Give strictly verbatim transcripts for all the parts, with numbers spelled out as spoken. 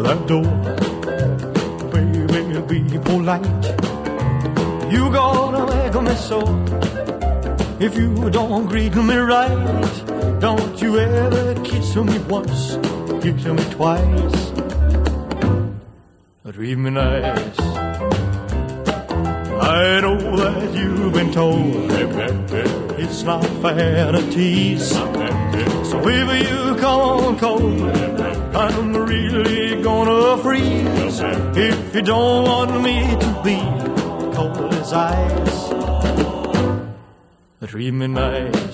that door. Baby, be polite. You gonna make me so. If you don't greet me right, don't you ever kiss me once, kiss me twice. Treat me nice. I know that you've been told it's not fair to tease. So if you come on cold, I'm really gonna freeze. If you don't want me to be cold as ice, treat me nice.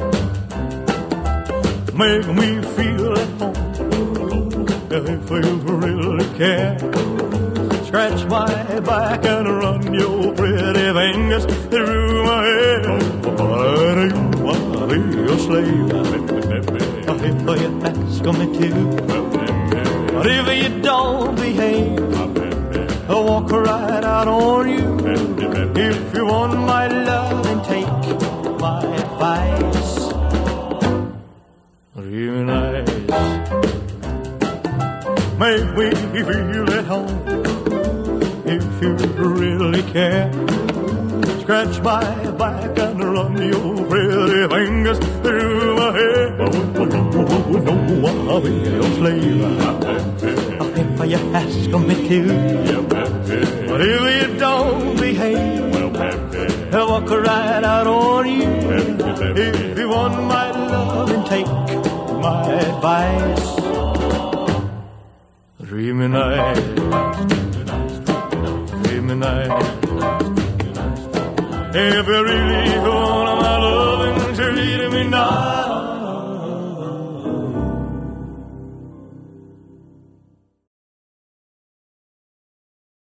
Make me feel at home if you really care. Scratch my back and run your pretty fingers through my hair. But you wanna be a slave if you ask me to. But if you don't behave, I'll walk right out on you. If you want my love, then take my advice. Real nice. Make me feel at home if you really care. Scratch my back and run your pretty fingers through my hair. Oh, no, I'll be your slave if you ask me to. But if you don't behave, I'll walk right out on you. If you want my love, then take my advice. Treat me nice. Treat me nice. If you really want my love, then treat me nice.